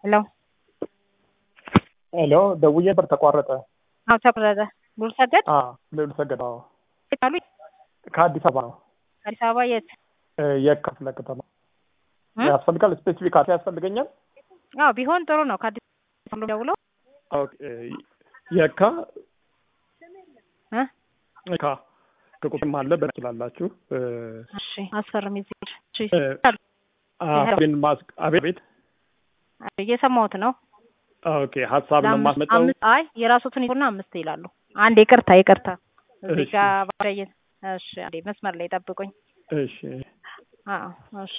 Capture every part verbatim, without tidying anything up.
ሄሎ ሄሎ ደውዬ ነበር ተቋረጠ። አዎ ተቋረጠ። ሉል ሰገድ አዎ ሉል ሰገድ አዎ። አሉ ከአዲስ አበባ ነው። አዲስ አበባ የት? የካ ክፍለ ከተማ ያስፈልጋል። ስፔሲፊክ አት ያስፈልገኛል። አዎ ቢሆን ጥሩ ነው። ከአዲስ አበባ ደውለው ኦኬ የካ እ የካ ከቁጥም አለ በትላላችሁ። እሺ አስፈርም ይዘሽ እሺ አቤን ማስክ አቤት እየሰማሁት ነው። ኦኬ ሐሳብ ነው ማስመጣው። አይ የራሱትን ይሁንና አምስት ይላሉ። አንድ ይቅርታ ይቅርታ እዚህ ጋር ባረየ እሺ አንዴ መስመር ላይ ጠብቁኝ። እሺ አዎ እሺ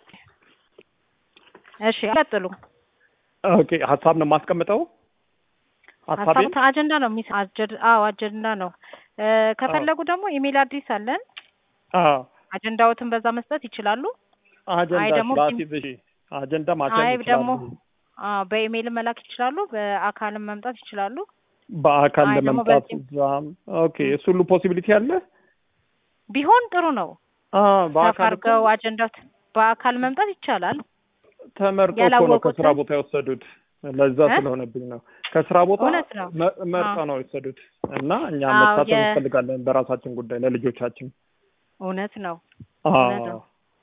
እሺ ቀጥሉ። ኦኬ ሐሳብ ነው ማስቀምጠው። ሐሳብ አጀንዳ ነው ሚስ አጀንዳ አዎ አጀንዳ ነው። ከፈለጉ ደግሞ ኢሜል አድሬስ አለን። አዎ አጀንዳዎትን በዛ መስጠት ይችላሉ። አጀንዳ ላሲዝ አጀንዳ ማቻል ይችላሉ። አዎ በኢሜል መላክ ይችላሉ። በአካልም መምጣት ይችላሉ። በአካል ለመምጣት ዛም ኦኬ እሱ ሁሉ ፖሲቢሊቲ አለ ቢሆን ጥሩ ነው። አዎ በአካል ከው አጀንዳት በአካል መምጣት ይቻላል። ተመርጦ እኮ ነው ከስራ ቦታ የወሰዱት። ለዛ ስለሆነብኝ ነው ከስራ ቦታ መርጠው ነው የወሰዱት እና እኛ መሳተፍ እንፈልጋለን በራሳችን ጉዳይ ለልጆቻችን። እውነት ነው። አዎ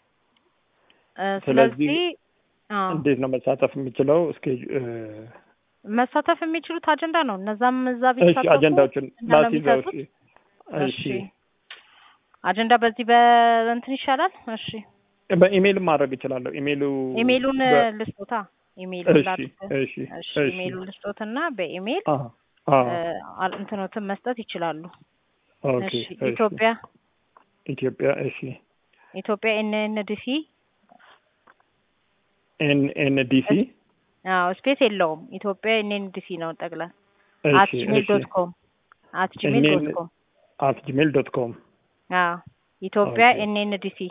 ስለዚህ እንዴት ነው መሳተፍ የሚችለው? እስኪ መሳተፍ የሚችሉት አጀንዳ ነው። እነዛም እዛ ቢሳተፉ እሺ አጀንዳዎችን ላሲዘው። እሺ አጀንዳ በዚህ በእንትን ይሻላል። እሺ በኢሜል ማድረግ እችላለሁ። ኢሜሉ ኢሜሉን ልስጦታ ኢሜሉን ላድርግ። እሺ እሺ ኢሜሉን ልስጦትና በኢሜል አዎ እንትኖትን መስጠት ይችላሉ። ኦኬ እሺ ኢትዮጵያ ኢትዮጵያ እሺ ኢትዮጵያ ኤንኤንዲሲ ኤንኤንዲሲ አዎ ስፔስ የለውም። ኢትዮጵያ ኤንኤንዲሲ ነው ጠቅላ at gmail dot com at gmail dot com at gmail dot com አዎ ኢትዮጵያ ኤንኤንዲሲ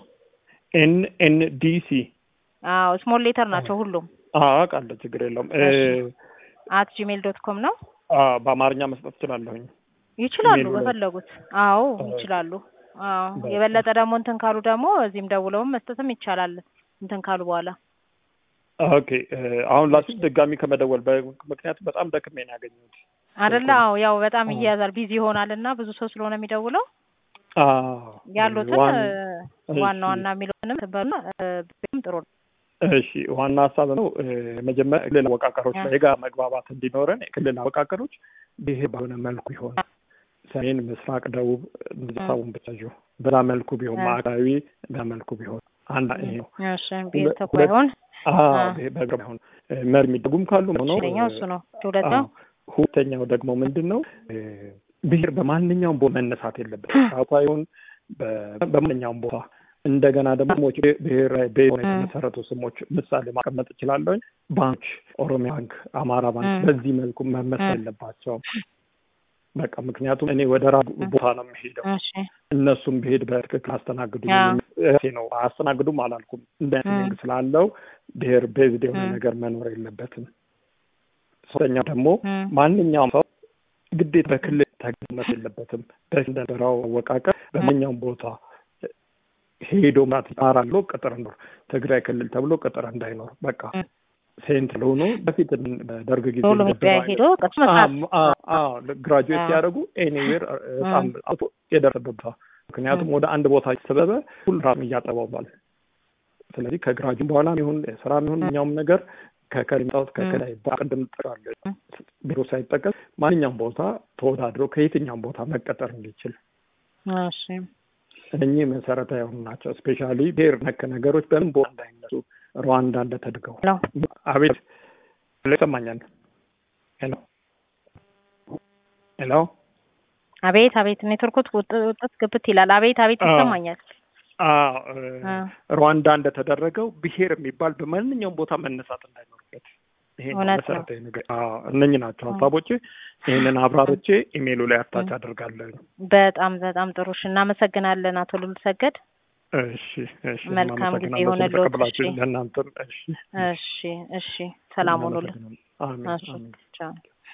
ኤንኤንዲሲ አዎ ስሞል ሌተር ናቸው ሁሉም። አዎ ቃል ችግር የለውም። at gmail dot com ነው። አዎ በአማርኛ መስጠት ይችላልሁኝ። ይችላሉ በፈለጉት። አዎ ይችላሉ። አዎ የበለጠ ደግሞ እንትን ካሉ ደግሞ እዚህም ደውለውም መስጠትም ይቻላል እንትን ካሉ በኋላ። ኦኬ አሁን ላስብ ድጋሚ ከመደወል በምክንያቱም በጣም ደክሜ ነው ያገኘሁት አይደለ? አዎ ያው በጣም ይያዛል ቢዚ ይሆናልና ብዙ ሰው ስለሆነ የሚደውለው። አዎ ያሉትን ዋና ዋና የሚሉንም ተበልና በጣም ጥሩ ነው። እሺ ዋና ሐሳብ ነው መጀመሪያ ክልል አወቃቀሮች ላይ ጋር መግባባት እንዲኖረን ክልል አወቃቀሮች ይሄ በሆነ መልኩ ይሆን ሰሜን፣ ምስራቅ፣ ደቡብ እንደዛውን ብቻው በላ መልኩ ቢሆን ማዕከላዊ በመልኩ ቢሆን አንድ ይሄ ነው። እሺ ቤት ተቆይሆን አዎ በግራ ይሆን መር የሚደጉም ካሉ ነው ነው እሱ ነው። ሁለተኛው ሁለተኛው ደግሞ ምንድነው ብሄር በማንኛውም ቦታ መነሳት የለበትም። አቋዩን በማንኛውም ቦታ እንደገና ደግሞ ብሄር በሆነ የተመሰረቱ ስሞች ምሳሌ ማቀመጥ ይችላልው። ባንክ ኦሮሚያ ባንክ፣ አማራ ባንክ በዚህ መልኩ መመሰል የለባቸውም። በቃ ምክንያቱም እኔ ወደ ራሱ ቦታ ነው የምሄደው። እነሱም ብሄድ በትክክል አስተናግዱኝ ነው አስተናግዱም አላልኩም። እንደዚህ ስላለው ብሄር ቤዝድ የሆነ ነገር መኖር የለበትም። ሶስተኛው ደግሞ ማንኛውም ሰው ግዴታ በክልል ተገመት የለበትም። በእንደራው አወቃቀር በማንኛውም ቦታ ሄዶ ማለት አራሎ ቅጥር ነው ትግራይ ክልል ተብሎ ቅጥር እንዳይኖር በቃ ሴንትር ሆኖ በፊት በደርግ ጊዜ ሄዶ አዎ ግራጁዌት ያደርጉ ኤኒዌር ሳም አቶ የደረሰበት ምክንያቱም ወደ አንድ ቦታ ሲሰበበ ሁሉ ራም እያጠባባል። ስለዚህ ከግራጁ በኋላ ይሁን ስራ ይሁን ምንም ነገር ከከሪማው ከከላይ ባቀደም ተራለ ቢሮ ሳይጠቀስ ማንኛውም ቦታ ተወዳድሮ ከየትኛውም ቦታ መቀጠር እንዲችል። እሺ እነኚህ መሰረታዊ ናቸው። ስፔሻሊ ብሄር ነክ ነገሮች በምን ቦታ እንዳይነሱ ሩዋንዳ እንደተደገው አቤት ለሰማኛል። ሄሎ ሄሎ አቤት አቤት ኔትወርኩት ወጥት ግብት ይላል። አቤት አቤት ይሰማኛል። አዎ ሩዋንዳ እንደተደረገው ብሄር የሚባል በማንኛውም ቦታ መነሳት እንዳይኖርበት ይሄ መሰረታዊ ነገር። አዎ እነኚህ ናቸው ሐሳቦቼ። ይሄንን አብራሮቼ ኢሜሉ ላይ አታች አደርጋለሁ። በጣም በጣም ጥሩ እሺ፣ እናመሰግናለን አቶ ሉል ሰገድ። እሺ እሺ መልካም ጊዜ ይሆንልዎት። እሺ ለእናንተም እሺ እሺ እሺ ሰላም ሁኑልኝ። አሜን አሜን።